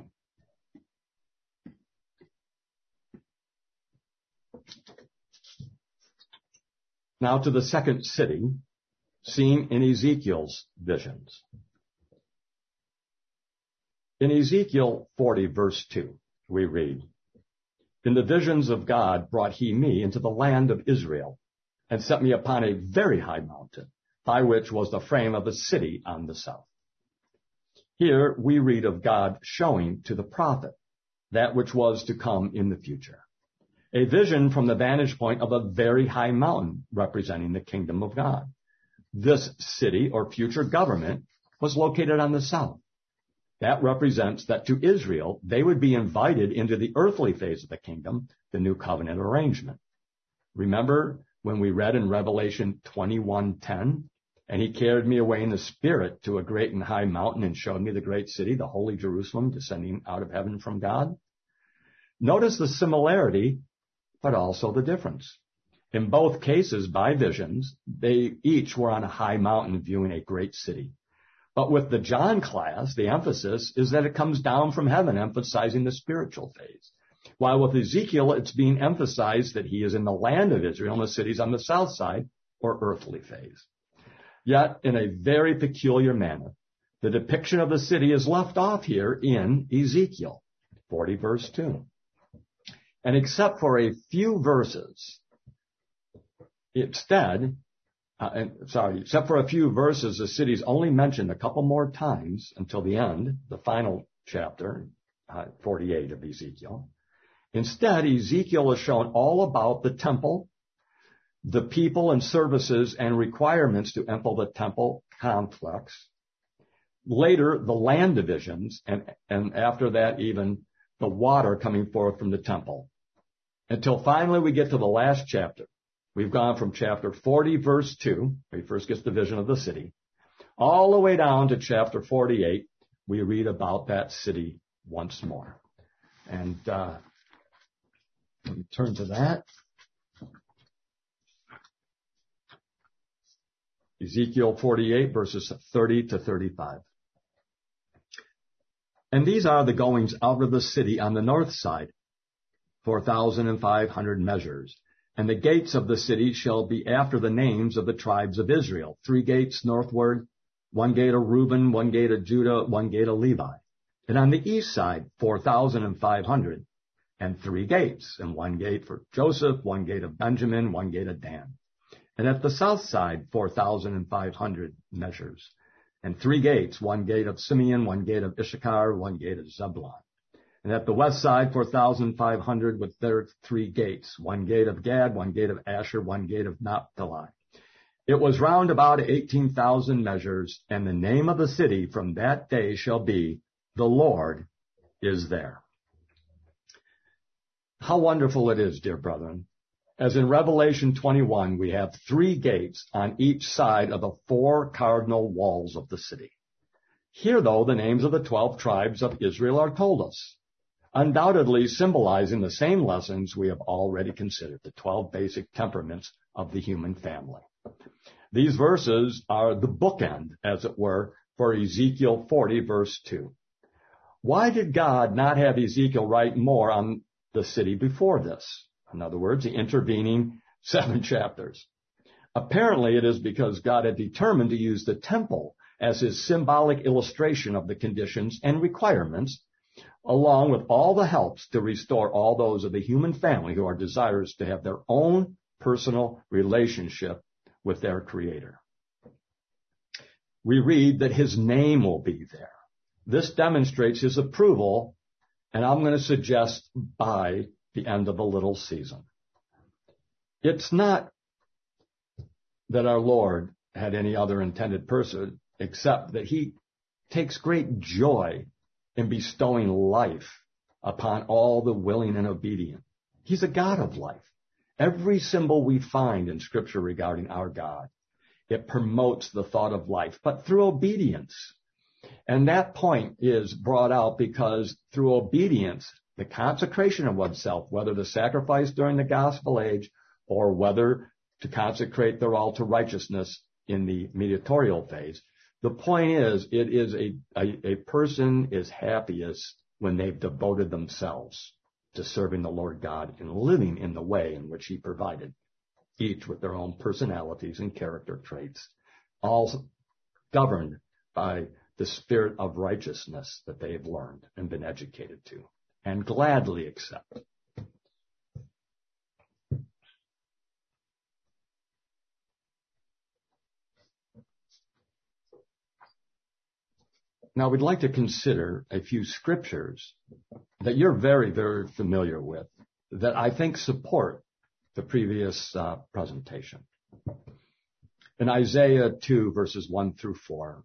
Now to the second city, seen in Ezekiel's visions. In Ezekiel forty, verse two, we read, "In the visions of God brought he me into the land of Israel, and set me upon a very high mountain, by which was the frame of a city on the south." Here we read of God showing to the prophet that which was to come in the future. A vision from the vantage point of a very high mountain representing the kingdom of God. This city or future government was located on the south. That represents that to Israel, they would be invited into the earthly phase of the kingdom, the new covenant arrangement. Remember when we read in Revelation twenty-one ten, "And he carried me away in the spirit to a great and high mountain and showed me the great city, the holy Jerusalem, descending out of heaven from God." Notice the similarity, but also the difference. In both cases, by visions, they each were on a high mountain viewing a great city. But with the John class, the emphasis is that it comes down from heaven, emphasizing the spiritual phase. While with Ezekiel, it's being emphasized that he is in the land of Israel and the cities on the south side, or earthly phase. Yet, in a very peculiar manner, the depiction of the city is left off here in Ezekiel forty, verse two. And except for a few verses, instead, uh, and, sorry, except for a few verses, the city is only mentioned a couple more times until the end, the final chapter, uh, forty-eight of Ezekiel. Instead, Ezekiel is shown all about the temple, the people and services and requirements to enter the temple complex. Later, the land divisions, and, and after that, even the water coming forth from the temple. Until finally we get to the last chapter. We've gone from chapter forty, verse two, where he first gets the vision of the city, all the way down to chapter forty-eight. We read about that city once more. And uh, let me turn to that. Ezekiel forty-eight, verses thirty to thirty-five. "And these are the goings out of the city on the north side, four thousand five hundred measures. And the gates of the city shall be after the names of the tribes of Israel. Three gates northward, one gate of Reuben, one gate of Judah, one gate of Levi. And on the east side, four thousand five hundred, and three gates, and one gate for Joseph, one gate of Benjamin, one gate of Dan. And at the south side, four thousand five hundred measures, and three gates, one gate of Simeon, one gate of Issachar, one gate of Zebulun. And at the west side, four thousand five hundred with their three gates, one gate of Gad, one gate of Asher, one gate of Naphtali. It was round about eighteen thousand measures, and the name of the city from that day shall be, The Lord is There." How wonderful it is, dear brethren. As in Revelation twenty-one, we have three gates on each side of the four cardinal walls of the city. Here, though, the names of the twelve tribes of Israel are told us, undoubtedly symbolizing the same lessons we have already considered, the twelve basic temperaments of the human family. These verses are the bookend, as it were, for Ezekiel forty, verse two. Why did God not have Ezekiel write more on the city before this? In other words, the intervening seven chapters. Apparently, it is because God had determined to use the temple as his symbolic illustration of the conditions and requirements, along with all the helps to restore all those of the human family who are desirous to have their own personal relationship with their Creator. We read that his name will be there. This demonstrates his approval, and I'm going to suggest by the end of the little season. It's not that our Lord had any other intended person, except that he takes great joy in bestowing life upon all the willing and obedient. He's a God of life. Every symbol we find in Scripture regarding our God, it promotes the thought of life, but through obedience. And that point is brought out because through obedience, the consecration of oneself, whether the sacrifice during the gospel age or whether to consecrate their all to righteousness in the mediatorial phase, the point is, it is a, a, a person is happiest when they've devoted themselves to serving the Lord God and living in the way in which he provided, each with their own personalities and character traits, all governed by the spirit of righteousness that they have learned and been educated to, and gladly accept. Now, we'd like to consider a few scriptures that you're very, very familiar with that I think support the previous uh, presentation. In Isaiah two, verses one through four,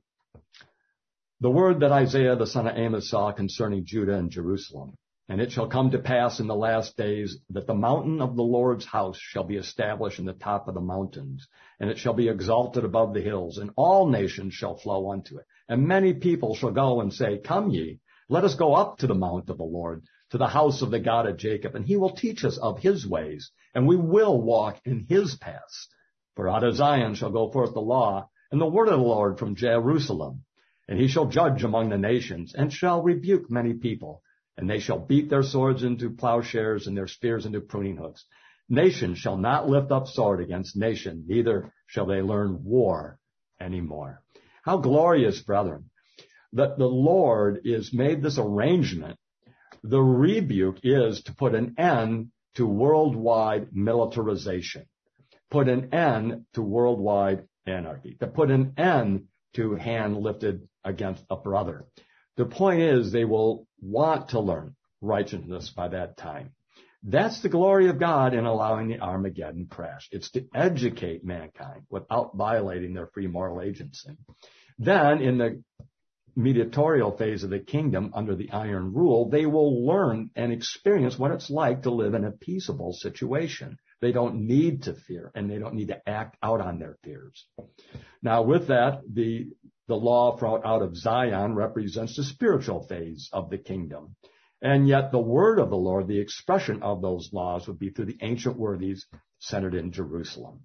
the word that Isaiah the son of Amos saw concerning Judah and Jerusalem, and it shall come to pass in the last days that the mountain of the Lord's house shall be established in the top of the mountains, and it shall be exalted above the hills, and all nations shall flow unto it. And many people shall go and say, Come ye, let us go up to the mount of the Lord, to the house of the God of Jacob, and he will teach us of his ways, and we will walk in his paths. For out of Zion shall go forth the law, and the word of the Lord from Jerusalem. And he shall judge among the nations, and shall rebuke many people. And they shall beat their swords into plowshares, and their spears into pruning hooks. Nation shall not lift up sword against nation, neither shall they learn war anymore. How glorious, brethren, that the Lord is made this arrangement. The rebuke is to put an end to worldwide militarization, put an end to worldwide anarchy, to put an end to hand lifted against a brother. The point is they will want to learn righteousness by that time. That's the glory of God in allowing the Armageddon crash. It's to educate mankind without violating their free moral agency. Then, in the mediatorial phase of the kingdom under the iron rule, they will learn and experience what it's like to live in a peaceable situation. They don't need to fear, and they don't need to act out on their fears. Now, with that, the the law from out of Zion represents the spiritual phase of the kingdom. And yet the word of the Lord, the expression of those laws, would be through the ancient worthies centered in Jerusalem.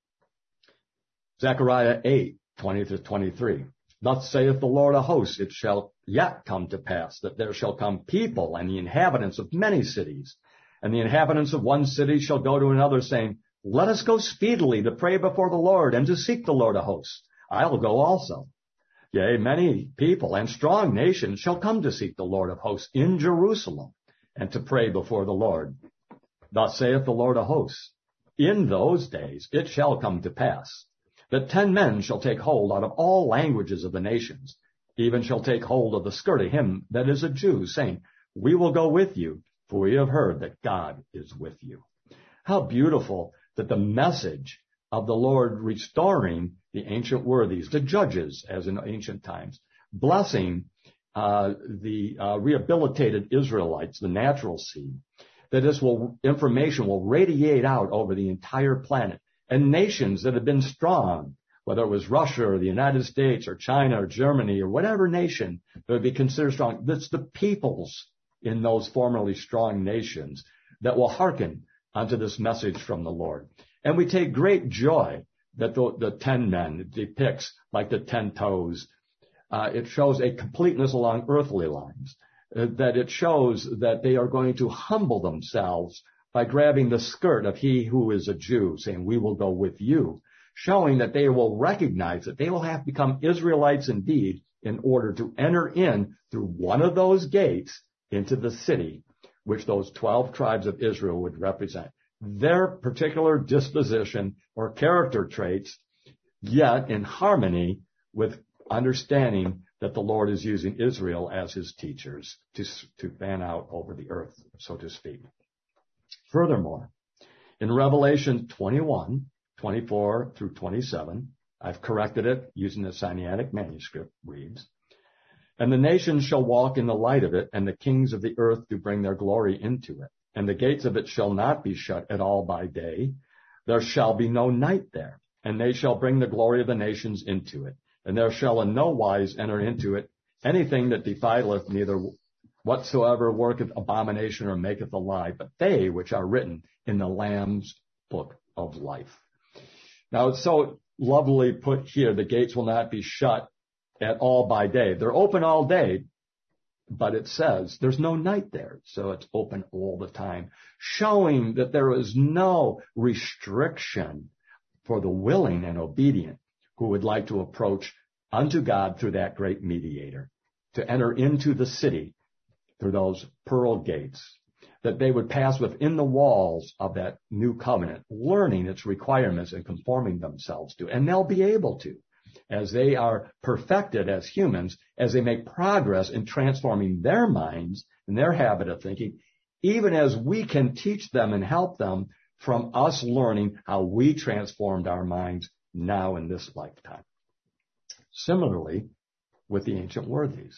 Zechariah eight, twenty to twenty-three. Thus saith the Lord of hosts, it shall yet come to pass that there shall come people and the inhabitants of many cities, and the inhabitants of one city shall go to another, saying, Let us go speedily to pray before the Lord and to seek the Lord of hosts. I will go also. Yea, many people and strong nations shall come to seek the Lord of hosts in Jerusalem and to pray before the Lord. Thus saith the Lord of hosts, In those days it shall come to pass that ten men shall take hold out of all languages of the nations, even shall take hold of the skirt of him that is a Jew, saying, We will go with you, for we have heard that God is with you. How beautiful that the message of the Lord restoring the ancient worthies, the judges, as in ancient times, blessing uh, the uh, rehabilitated Israelites, the natural seed, that this will, information will radiate out over the entire planet, and nations that have been strong whether it was Russia or the United States or China or Germany or whatever nation that would be considered strong. It's the peoples in those formerly strong nations that will hearken unto this message from the Lord. And we take great joy that the, the ten men depicts like the ten toes. Uh, it shows a completeness along earthly lines, uh, that it shows that they are going to humble themselves by grabbing the skirt of he who is a Jew, saying, we will go with you, showing that they will recognize that they will have to become Israelites indeed in order to enter in through one of those gates into the city, which those twelve tribes of Israel would represent. Their particular disposition or character traits, yet in harmony with understanding that the Lord is using Israel as his teachers to, to fan out over the earth, so to speak. Furthermore, in Revelation twenty-one, twenty-four through twenty-seven, I've corrected it using the Sinaitic manuscript, reads, and the nations shall walk in the light of it, and the kings of the earth do bring their glory into it. And the gates of it shall not be shut at all by day. There shall be no night there. And they shall bring the glory of the nations into it. And there shall in no wise enter into it anything that defileth, neither whatsoever worketh abomination or maketh a lie, but they which are written in the Lamb's book of life. Now it's so lovely put here, the gates will not be shut at all by day. They're open all day, but it says there's no night there, so it's open all the time, showing that there is no restriction for the willing and obedient who would like to approach unto God through that great mediator, to enter into the city through those pearl gates, that they would pass within the walls of that new covenant, learning its requirements and conforming themselves to, and they'll be able to, as they are perfected as humans, as they make progress in transforming their minds and their habit of thinking, even as we can teach them and help them from us learning how we transformed our minds now in this lifetime. Similarly, with the ancient worthies.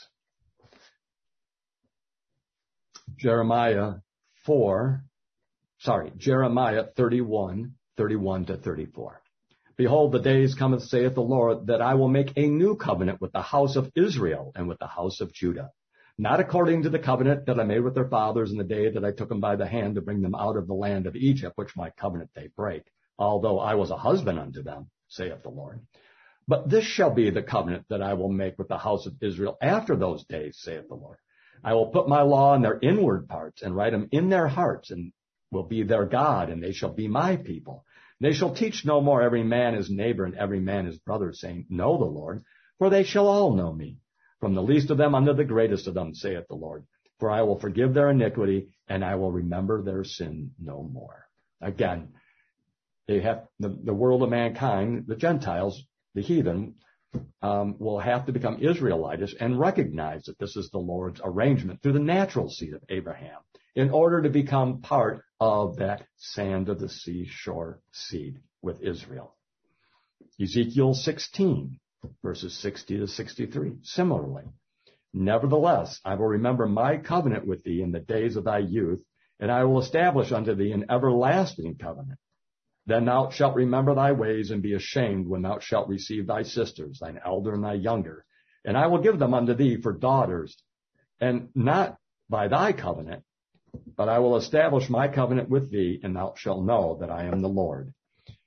Jeremiah four, sorry, Jeremiah thirty-one, thirty-one to thirty-four. Behold, the days cometh, saith the Lord, that I will make a new covenant with the house of Israel and with the house of Judah, not according to the covenant that I made with their fathers in the day that I took them by the hand to bring them out of the land of Egypt, which my covenant they break, although I was a husband unto them, saith the Lord. But this shall be the covenant that I will make with the house of Israel after those days, saith the Lord. I will put my law in their inward parts and write them in their hearts, and will be their God, and they shall be my people. They shall teach no more every man his neighbor and every man his brother, saying, Know the Lord, for they shall all know me, from the least of them unto the greatest of them, saith the Lord. For I will forgive their iniquity, and I will remember their sin no more. Again, they have the, the world of mankind, the Gentiles, the heathen, um, will have to become Israelitish and recognize that this is the Lord's arrangement through the natural seed of Abraham, in order to become part of that sand of the seashore seed with Israel. Ezekiel sixteen, verses sixty to sixty-three. Similarly, nevertheless, I will remember my covenant with thee in the days of thy youth, and I will establish unto thee an everlasting covenant. Then thou shalt remember thy ways and be ashamed when thou shalt receive thy sisters, thine elder and thy younger. And I will give them unto thee for daughters, and not by thy covenant, but I will establish my covenant with thee, and thou shalt know that I am the Lord.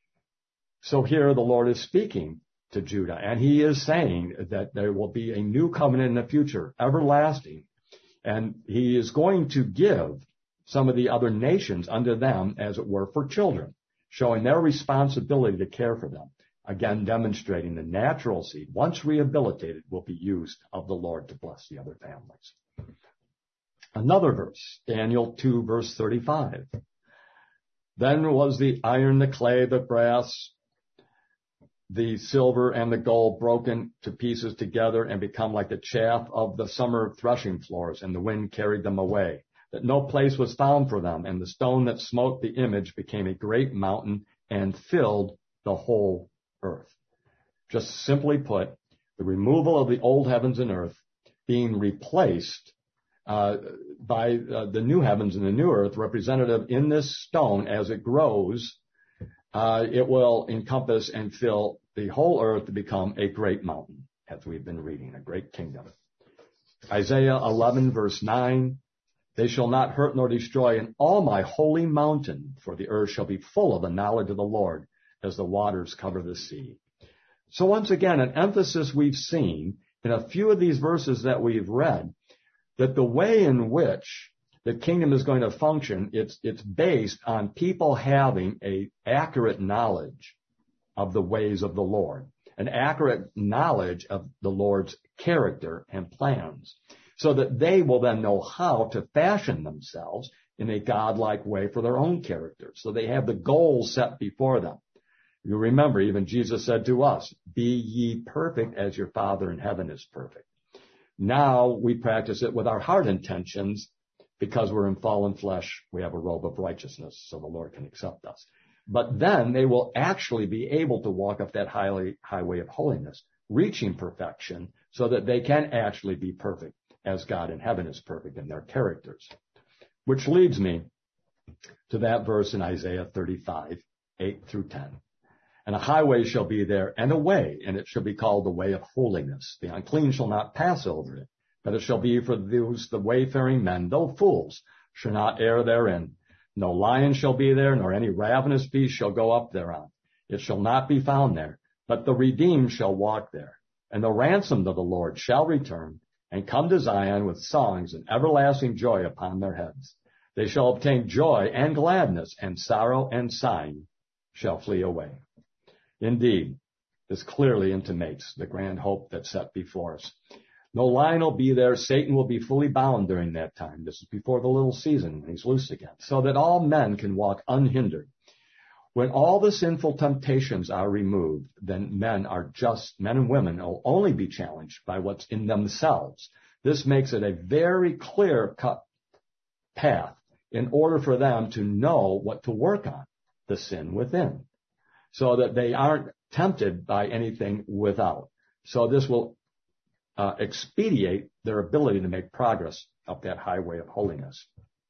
So here the Lord is speaking to Judah, and he is saying that there will be a new covenant in the future, everlasting, and he is going to give some of the other nations unto them, as it were, for children, showing their responsibility to care for them. Again, demonstrating the natural seed, once rehabilitated, will be used of the Lord to bless the other families. Another verse, Daniel two, verse thirty-five. Then was the iron, the clay, the brass, the silver, and the gold broken to pieces together and become like the chaff of the summer threshing floors, and the wind carried them away, that no place was found for them, and the stone that smote the image became a great mountain and filled the whole earth. Just simply put, the removal of the old heavens and earth being replaced uh, by uh, the new heavens and the new earth, representative in this stone as it grows, uh, it will encompass and fill the whole earth to become a great mountain, as we've been reading, a great kingdom. Isaiah eleven, verse nine, they shall not hurt nor destroy in all my holy mountain, for the earth shall be full of the knowledge of the Lord as the waters cover the sea. So once again, an emphasis we've seen in a few of these verses that we've read, that the way in which the kingdom is going to function, it's, it's based on people having a accurate knowledge of the ways of the Lord, an accurate knowledge of the Lord's character and plans, so that they will then know how to fashion themselves in a godlike way for their own character. So they have the goals set before them. You remember, even Jesus said to us, be ye perfect as your Father in heaven is perfect. Now we practice it with our heart intentions because we're in fallen flesh. We have a robe of righteousness so the Lord can accept us. But then they will actually be able to walk up that highly, highway of holiness, reaching perfection so that they can actually be perfect as God in heaven is perfect in their characters. Which leads me to that verse in Isaiah thirty-five, eight through ten. And a highway shall be there, and a way, and it shall be called the way of holiness. The unclean shall not pass over it, but it shall be for those, the wayfaring men, though fools, shall not err therein. No lion shall be there, nor any ravenous beast shall go up thereon. It shall not be found there, but the redeemed shall walk there. And the ransomed of the Lord shall return, and come to Zion with songs and everlasting joy upon their heads. They shall obtain joy and gladness, and sorrow and sighing shall flee away. Indeed, this clearly intimates the grand hope that's set before us. No lion will be there. Satan will be fully bound during that time. This is before the little season when he's loose again, so that all men can walk unhindered. When all the sinful temptations are removed, then men are just, men and women will only be challenged by what's in themselves. This makes it a very clear-cut path in order for them to know what to work on, the sin within, so that they aren't tempted by anything without. So this will uh, expedite their ability to make progress up that highway of holiness.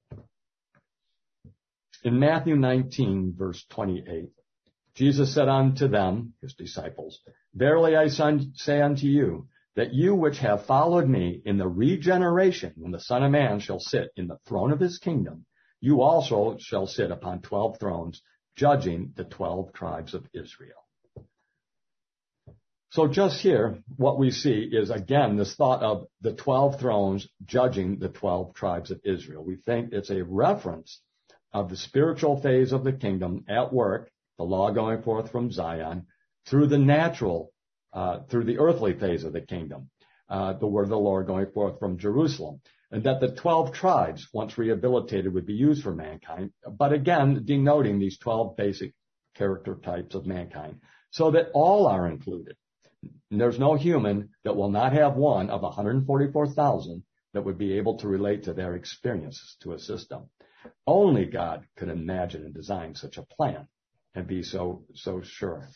In Matthew nineteen, verse twenty-eight, Jesus said unto them, his disciples, verily I say unto you, that you which have followed me in the regeneration, when the Son of Man shall sit in the throne of his kingdom, you also shall sit upon twelve thrones, judging the twelve tribes of Israel. So just here, what we see is, again, this thought of the twelve thrones judging the twelve tribes of Israel. We think it's a reference of the spiritual phase of the kingdom at work, the law going forth from Zion, through the natural, uh, through the earthly phase of the kingdom, uh, the word of the Lord going forth from Jerusalem. And that the twelve tribes, once rehabilitated, would be used for mankind, but again, denoting these twelve basic character types of mankind, so that all are included. And there's no human that will not have one of one hundred forty-four thousand that would be able to relate to their experiences to assist them. Only God could imagine and design such a plan and be so, so sure.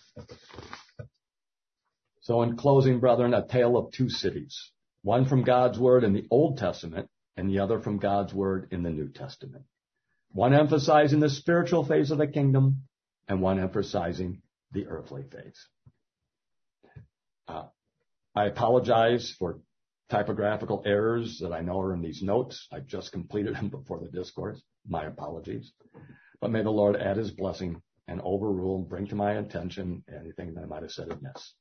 So in closing, brethren, a tale of two cities. One from God's word in the Old Testament and the other from God's word in the New Testament. One emphasizing the spiritual phase of the kingdom and one emphasizing the earthly phase. Uh, I apologize for typographical errors that I know are in these notes. I just completed them before the discourse. My apologies. But may the Lord add his blessing and overrule and bring to my attention anything that I might have said amiss.